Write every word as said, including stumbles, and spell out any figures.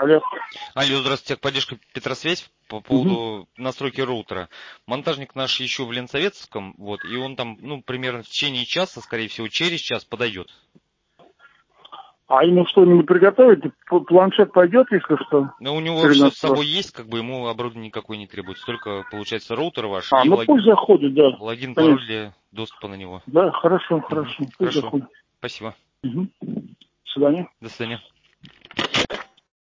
Алло. Алло, здравствуйте, техподдержка Петросвязь по поводу угу. настройки роутера. Монтажник наш еще в Ленсоветском, вот, и он там, ну, примерно в течение часа, скорее всего, через час подойдет. А ему что-нибудь приготовить? Планшет пойдет, если что? Ну, у него все с собой есть, как бы ему оборудование никакое не требуется. Только, получается, роутер ваш а, и ну лог... пусть заходит, да. логин, Конечно. пароль для доступа на него. Да, хорошо, Угу. хорошо. Пусть Хорошо. заходит. Спасибо. Угу. До свидания. До свидания.